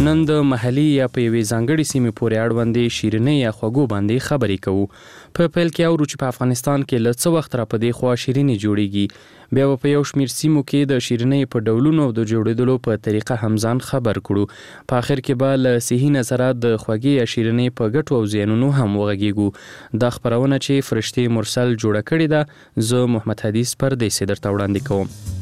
نن د محلي یا په یوې ځانګړې سیمې پورې اړوندې شیرینۍ یا خوږو باندې خبرې کوو. په پیل کې اورو چې په افغانستان کې له څه وخت را په دې خوا شیریني جوړیږي، بیا په یو شمېر سیمو کې د شیرینۍ په ډولونو او د جوړېدلو په طریقه هم ځان خبر کړو. په آخر کې به له صحي نظره د خوږې یا شیرینۍ په ګټو او زیانونو هم وغږیږو. دا خپرونه چې فرشتې مرسل جوړه کړې ده، زه محمد حدیث پردیسي درته وړاندې کوم.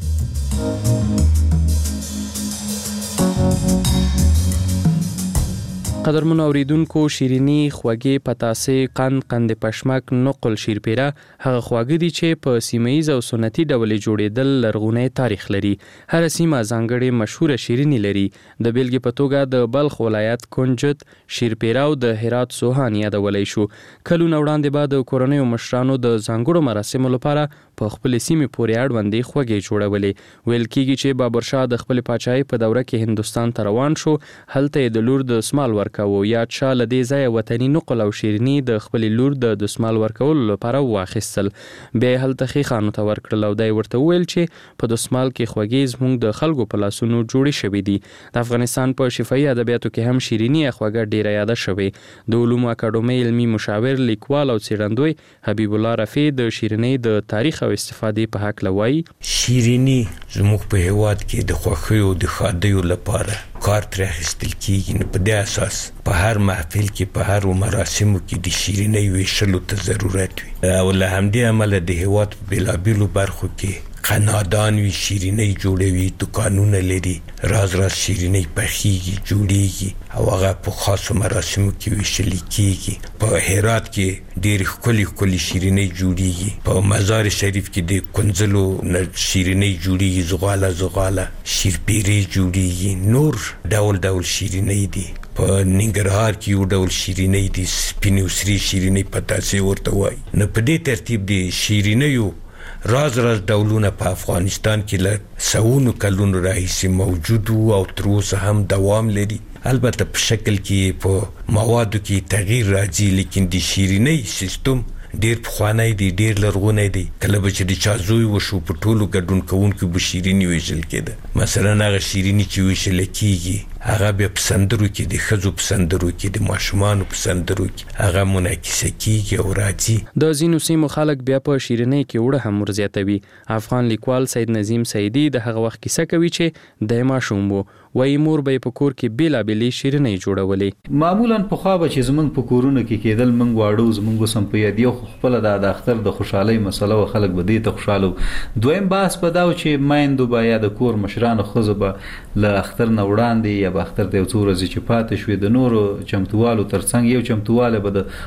قدرمنو اوریدونکو، شیرینی، خوږې، پتاسې، قند پشمک، نقل، شیرپیره هغه خواږه دي چې په سیمه‌ایز او سنتي ډول جوړېدل لرغونی تاریخ لري. هر سیمه ځانګړې مشهوره شیرینی لري. د بیلګې په توګه د بلخ ولایت کنجد، شیرپیره او د هرات سوهان یادولی شو. کلونه وړاندې به د کورنیو مشرانو د ځانګړو مراسمو لپاره په خپل سیمې پورې اړوندې خوږې جوړولې. ویل کېږي چې بابر شاه د خپل پاچاهۍ په دوره کې هندوستان ته روان شو. هلته یې د لور د دسمال ورکاوه. یا چا له دې ځایه وطني نقل او شیریني د خپلې لور د دسمال ورکولو لپاره واخیستل. بیا یې هلته ښیښانو ته ورکړل او دی ورته وویل چې په دسمال کې خوږې زموږ د خلکو په لاسونو جوړې شوې دي. د افغانستان په شفاهي ادبیاتو کې هم شیریني یا خوږه ډیره یاده شوې. د علومو اکاډمۍ علمي مشاور، لیکوال او څېړندوی حبیب الله رفیع د شیرینۍ د تاریخ او استفادې په هکله وایي: شیریني زموږ په هېواد کې د خوښیو د ښادیو لپاره کار ترې اخیستل کېږي. نو په دې اساس په هر محفل کې، په هر مراسمو کې د شیرینۍ ویشلو ته ضرورت وي. او له همدې امله د هېواد په بېلابېلو برخو کې قنادان وي، شیرینۍ جوړوي، دکانونه لري، راز شیرینۍ پخیږي، جوړیږي او هغه په خاصو مراسمو کې ویشل کېږي. په هرات کې ډېر ښکلي شیرینۍ جوړیږي. په مزار شریف کې د کنځلو شیرینۍ جوړیږي، زغاله شیرپیرې جوړیږي. نور ډول شیرینۍ دي. په ننګرهار کې یو ډول شیرینۍ دي، سپینې او سرې شیرینۍ پتاسې ورته وایي. نو په دې ترتیب د شیرینیو راز ډولونه په افغانستان کې له سوونو کلونو راهیسې موجود وو او تر اوسه هم دوام لري. البته په شکل کې په موادو کې تغییر راځي، لیکن د شیرینۍ سیستم ډیر پخوانی دی، ډیر لرغونی دی. کله به چې د چا زوی وشو په ټولو ګډون کوونکو به شیریني ویشل کېده. مثلا هغه شیریني چې ویشل کېږي هغه بیا په سندرو کې، د ښځو په سندرو کې، د ماشومانو په سندرو کې هغه منعکسه کېږي او راځي. د ځینو سیمو خلک بیا په شیرینۍ کې وړه هم ورزیاتوي. افغان لیکوال سید نظیم سیدي د هغه وخت کیسه کوي چې د ماشوم وو، وایي مور به په کور کې بیلابېلې شیرینۍ جوړولې. معمولا پخوا به چې زمونږ په کورونو کې کېدل، موږ واړو، زمونږ سم په یاد یو خپله د اختر د خوشحالۍ مسله و، خلک به دې ته خوشحاله. دویم بحث به دا و چې میندو به یا د کور مشرانو ښځو به له اختر نه وړاندې یا به اختر د یو څو ورځې چې پاتې شوې د نورو چمتووالو ترڅنګ یو چمتووالی به د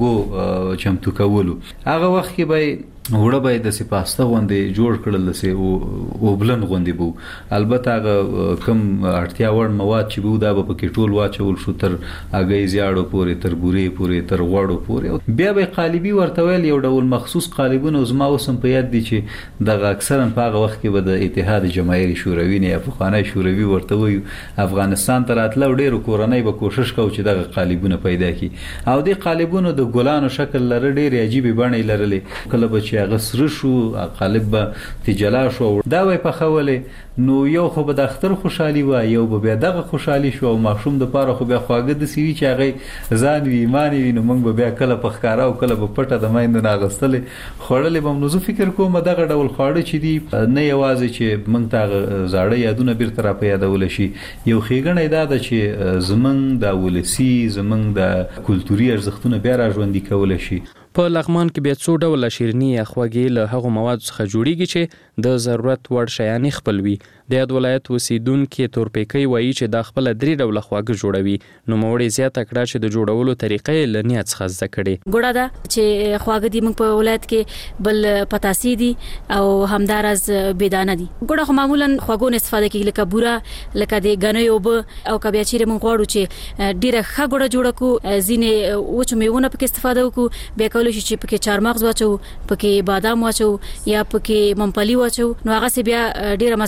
خوږو چمتو کولو. هغه وخت کې به وړه به یې داسې پاسته غوندې جوړ کړل، داسې اوبلن غوندې به. البته هغه کم اړتیا وړ مواد چې به دا به پکې ټول واچول شو، تر هګۍ زیاړو پورې، تر بورې پورې، تر غوړو پورې. بیا به قالبي ورته ویل، یو ډول مخصوص قالبونه. زما اوس هم په یاد دي چې دغه اکثرا په هغه وخت کې به د اتحاد جماهیر شوروي نه یا پخوانی شوروي ورته وایو، افغانستان ته راتله او ډېرو کورنۍ به کوشش کوو چې دغه قالبونه پیدا کړي. او دې قالبونو د ګلانو شکل لره، ډېرې عجیبې بڼې لرلې. کله به چې هغه سره شو، قالب به تجلا شو، دا به یې پخولې. نو یو خو به د اختر خوشحالي وه، یو به بیا دغه خوشحالي شو. او ماشوم دپاره خو بیا خواږه داسې وي چې هغې ځان وي ایمان وي. نو موږ به بیا کله په ښکاره او کله به پټه د میندو نه اخیستلې، خوړلې به هم. نو زه فکر کوم دغه ډول خواړه چې دي، نه یوازې چې موږ ته هغه زاړه یادونه بیرته را په یادولی شي، یو ښېګڼه یې دا ده چې زموږ د ولسي، زموږ د کلتوري ارزښتونه بیا را ژوندي کولی شي. په لغمان کې بیا څو ډوله شیریني یا خوږې له هغو موادو څخه جوړیږي چې د ضرورت وړ شیان خپل وي. د یاد ولایت اوسیدونکي تورپیکۍ وایي چې دا خپله 3 ډوله خواږه جوړوي. نو نوموړې زیاته کړه چې د جوړولو طریقه یې له نیت څخه زده کړې. ګوړه ده چې خواږه دي موږ په ولایت کې، بل پتاسې دي او همداراز بېدانه دي. ګوړه خو معمولا خوږو نه استفاده کېږي، لکه بوره، لکه د ګنیو اوبه. او که بیا چیرې موږ غواړو چې ډېره ښه ګوړه جوړه کړو، ځینې وچو میوونه پکې استفاده وکړو، بیا کولی شي چې پکې چارمغز واچو، پکې بادام واچو یا پکې ممپلی واچو. نو هغه سي بیا ډېره مزهدار ګوړه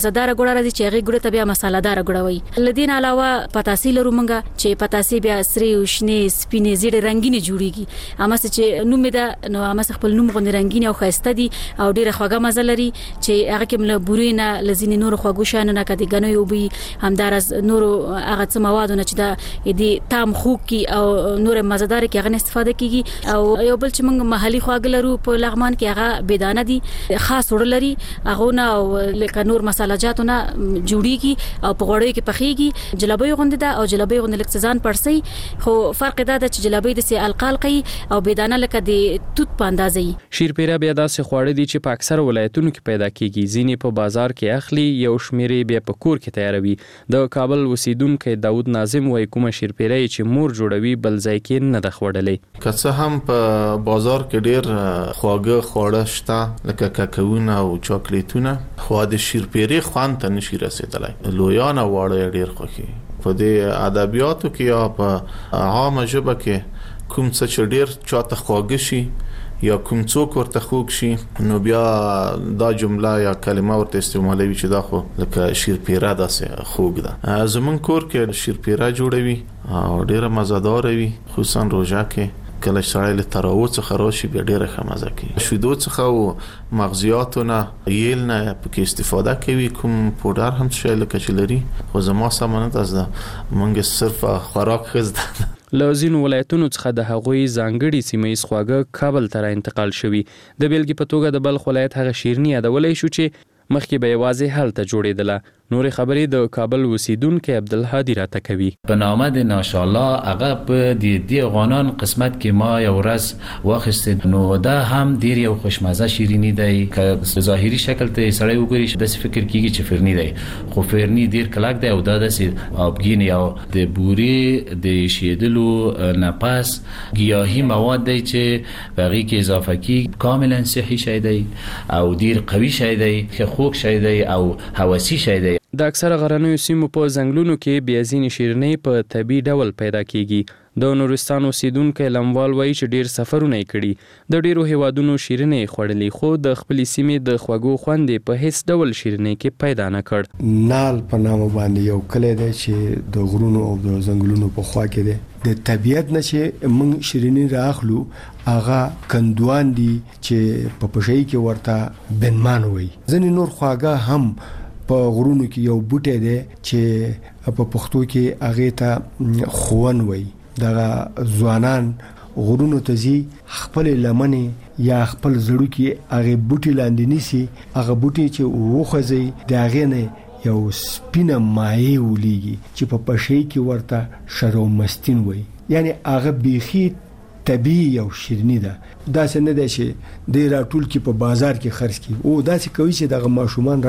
ګوړه راځي چې هغه ګوړه ته بیا مساله دار ګوړوي. لدین علاوه پتاسي لرو مونږه چې پتاسي بیا سری او شنه سپینې زیړ رنگینه جوړیږي. اما چې نوم ده نو اما خپل نوم غوندي رنگینه او خاسته دي او ډیره خوږه مزه لري چې هغه کې مل بورینه لزین نور خوږو شان نه کدي غنوي او بي همدارز نور هغه څه موادونه چې د دې تام خوک کی او نور مزدار کې هغه استفاده کیږي. او یو بل چې موږ محلي خواږه لرو په لغمان کې هغه بيدانه دي خاص وړ لري هغه نه او لکه نور مسالهجاتونه جوړیږي او په غوړې کې پخېږي. جلبۍ غوندې ده او جلبۍ غوندې لکه ځان پرسي خو فرق دا ده چې جلبۍ د سي القال کوي او بيدانه لکه د توت په اندازې. شیرپیره بیا داسې خواړه دي چې په اکثر ولایتونو کې پیدا کیږي. ځینې په بازار کې اخلي یو شمیرې بیا په کور کې تیاروي. د کابل اوسیدونکو داود ناظم وایي کومه شیرپیره چې مور جوړوي بل ځای کې نه د خوړلې. که څه هم په بازار کې ډیر خواږه خواړه شته لکه کاکاوونه او چاکلیټونه خو د شیرپیره خوند ته نشي رسیدلی. لویان او واړه ډیر خوښي. په دې ادبیاتو کې یا په عامه ژبه کې کوم څه چې ډیر چاته خواږه شي یا کوم څوک ورته خوږ شي نو بیا دا جمله یا کلمه ورته استعمالوي چې دا خو لکه شیرپیره داسې خوږ ده. زمون کور کې شیرپیره جوړوي او ډیره مزهدار وي خصوصا روژه کې کله سړی له تراو څخه راشي بیا ډیره ښه مزه کوي. شیدو څخه او مغزیاتونه ییل نه پکې استفاده کوي. کوم پودر هم شي لکه چې لري خو زما سمانه از مونږ صرف خوراک خزده. لازم ولایتونو څخه د هغوی ځانګړي سیمې خواږه کابل ته انتقال شوی. د بیلګې په توګه د بلخ ولایت هغه شیرنی یادولای شو چې مخکې به یوازې هلته جوړېدله. نور خبرې د کابل اوسیدونکو عبدالهادي راته کوي. په نامه د ماشاءالله هغه په دې غانان قسمت کې ما یو ورځ واخیست نو دا هم ډیر یو خوشمزه شیرینی دی که ظاهري شکل ته سړی وګوري د فکر کیږي چې فرنی دی خو فرنی ډیر کلک دی او دا د ابګین یو د بوري د شیدلو نفس گیاهی مواد دی چې بغي کې اضافه کی کاملا صحي شی دی او ډیر قوي شی دی خوږ شی دی او هوسي شی دی. د اکثره غرنیو سیمو په ځنګلونو کې بیا ځینې شیرنۍ په طبي ډول پیدا کیږي. د نورستان اوسیدونکو لموال وایي چې ډیر سفرونه کړي. د ډیرو هیوادونو شیرنۍ خوړلې خو د خپلې سیمې د خوږو خوند په هیڅ ډول شیرنۍ کې پیدا نه کړ. نال په نامه باندې یو کلی دی چې د غرونو او د ځنګلونو په خوا کې دی. د طبيعت نه چې موږ شیرنۍ راخلو هغه کندوان دي چې په پښې کې ورته بنمان وایي. ځینې نور خواږه هم په غرونو کې یو بوټی دی چې په پښتو کې هغه ته خوون وایي. دغه ځوانان غرونو ته ځي خپل لمنې یا خپل زړو کې هغه بوټي لاندې نیسي. هغه بوټي چې وخزي د هغه نه یو سپینه مایع ولېږي چې په پښې کې ورته شرومستین وایي. یعنی هغه بيخي طبيعي او شیرنی ده. دا څنګه ده چې د راټول کې په بازار کې خرڅ کی او دا څه کوي چې دغه ماشومان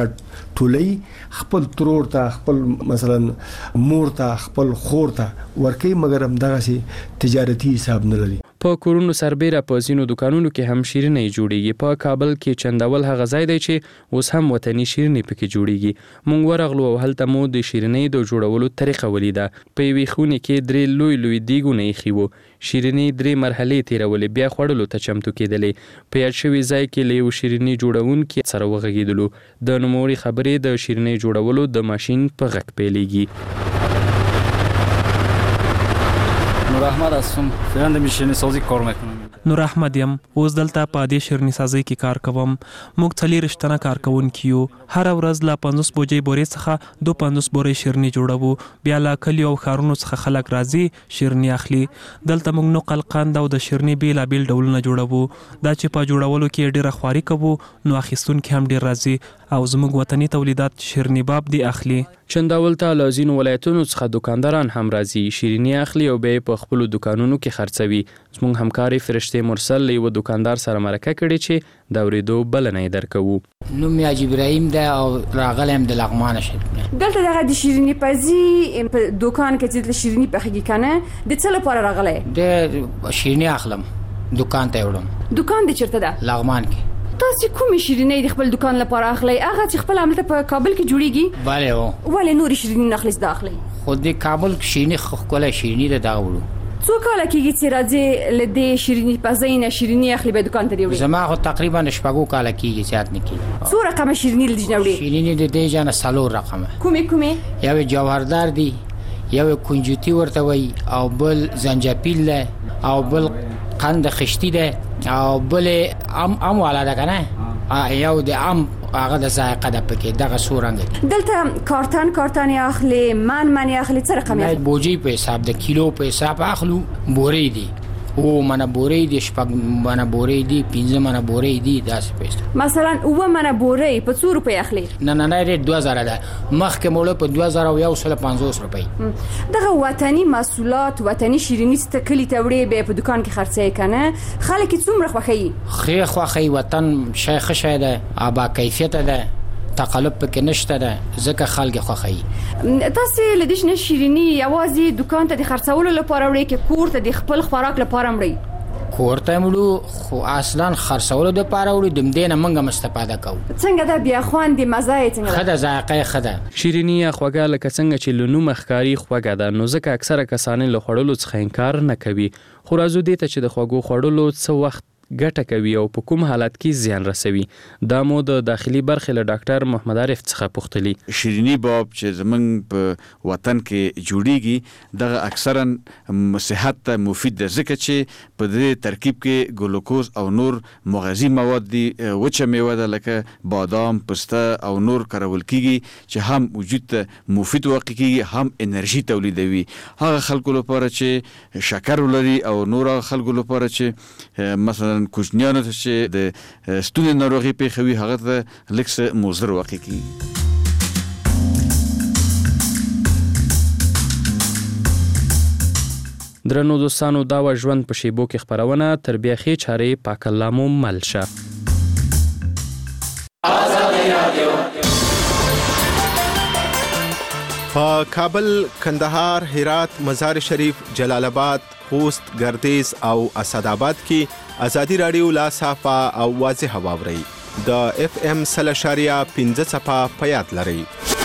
راټولي خپل ترور ته خپل مثلا مور ته خپل خور ته ورکي مګر هم دغه سي تجارتي حساب نه لري. په کورونو سربېره په ځینو دکانونو کې هم شیرنۍ جوړیږي. په کابل کې چنداول هغه ځای دی چې اوس هم وطني شیرنۍ پکې جوړیږي. مونږ ورغلو او هلته مو د شیرنۍ د جوړولو طریقه ولیده. په یوې خونې کې درې لوی دیګونه ایښي وو. شیرنۍ درې مرحلې تیرولې بیا خوړلو ته چمتو کېدلې. په یاد شوي ځای کې له یو شیرنۍ جوړونکي سره وغږېدلو. د نوموړي خبرې د شیرنۍ جوړولو د ماشین په غږ پیلېږي. نور احمد هستم. فعلا د شیرینی سازی کار میکنم. نور احمد یم. اوس دلته په دې شیرنی سازی کې کار کوم. موږ څلور رښتنه کارکونکو یو. هر ورځ لا 50 بوجي بورې څخه 250 بورې شیرنی جوړوو. بیا لا کلی او خارونو څخه خلک راځي شیرنی اخلي. دلته موږ نو قلقاند او د شیرنی بیل ډولونه جوړوو. دا چې په جوړولو کې ډیره خواري کوو نو اخیستونکو هم ډیر راځي او زموږ وطني تولیدات شیرنی باب دی اخلي. چنداول ته لازم ولایتونو څخه دکانداران هم راځي شیرنی اخلي او به په خپل دکانونو کې خرڅوي. زموږ همکاري فرشته مرسل یو دکاندار سره مرکه کړي چې دا ورېدو بلنې درکوو. نوم یې ابراهیم ده او راغلم د لغمان شهر. دلته دغه د شیرنی پزی په دکان کې چې د شیرنی پخېږي کنه د څه لپاره راغله؟ د شیرنی اخلم دکان ته وړم. دکان د چیرته ده؟ لغمان کې. تاسو کوم شیرینی د خپل دکان لپاره اخلي؟ هغه چې خپل عملته په کابل کې جوړیږي؟ bale ولې نور شیرینی نخلص داخلي؟ خو د کابل شیرینی خو کوله شیرینی د داغ وړو. څو کاله کېږي چې راځي له دې شیریني پزې نه شیریني اخلي به دکان ته دی وړي؟ زما خو تقریبا شپږو کاله کېږي زیات نه کېږي. څو رقمه شیریني لدی نه وړي؟ شیریني د دې جانه 4 رقمه. کومې؟ یو جوهردار دی، یو کنجوتی ورته وای، او بل زنجبیل ده، او بل قند خشتی ده، او بل ام والا ده کنه، یو د ام هغه د ذائقه ده پکې دغه سورنګ. دلته کارتن اخلي، من اخلي، څه رقم اخلي؟ بوجي په حساب د کیلو په حساب اخلو. بوري دي او منه بوري دي، شپږ منه بوري دي، 15 منه بوري دي، داسې پیسې. مثلا 9 منه بوري په 100 روپۍ اخلي؟ نه ریټ 2000 ده، مخکې موړه په 2150 روپۍ. دغه وطني محصولات، وطني شیرینی ستکلی ته وړي به په دکان کې خرڅي کنه، خلک څومره خوخي؟ خیر خوخي وطن شیخ شه ده، ابا کیفیت ده، تقلب پکې نشته ده، ځکه خلک خوخي. تاسو لدیش نه شیرینی یوازې دکان ته د خرڅولو لپاره وړي کې کور ته د خپل خوراک لپاره وړي؟ کور ته وړو، خو اصلا خرڅولو لپاره وړو، د دې نه موږ استفاده کوو. څنګه ده بیا خوند مزه یې څنګه؟ خدای ذائقه خدای. شیرینی خوږه لکه څنګه چې لونو مخکاری خوږه ده، نو ځکه اکثره کسان له خوړلو څخه انکار نه کوي. خو راځو دې ته چې د خوږو خوړلو څه وخت ګټه کوي او په کوم حالت کې زیان رسوي. دا مو د داخلي برخې له ډاکټر محمد عارف څخه پوښتلی. شیرینی باب چې زمنګ په وطن کې جوړیږي دغه اکثرا صحت ته مفید ده، ځکه چې په دې ترکیب کې ګلوکوز او نور مغذي مواد دي، وچه میوه ده لکه بادام، پسته او نور کارول کیږي چې هم وجود ته مفید واقع کیږي، هم انرژي تولیدوي. هغه خلکو لپاره چې شکر ولري او نور خلکو لپاره چې مثلا کوچنیانو ته چې د ستوني ناروغي پیښوي هغه ته لکس مضر واقع کیږي. درنو دوستانو، دا و ژوند په شیبو کې خبرونه، تر بیا ښې چارې پاک الله مو مل شه. په کابل، کندهار، هرات، مزار شریف، جلال آباد، خوست، ګردیز او اسداباد کې ازادي رادیو لا صافه او واضح واوري. د FM 0.5 په یاد لرئ.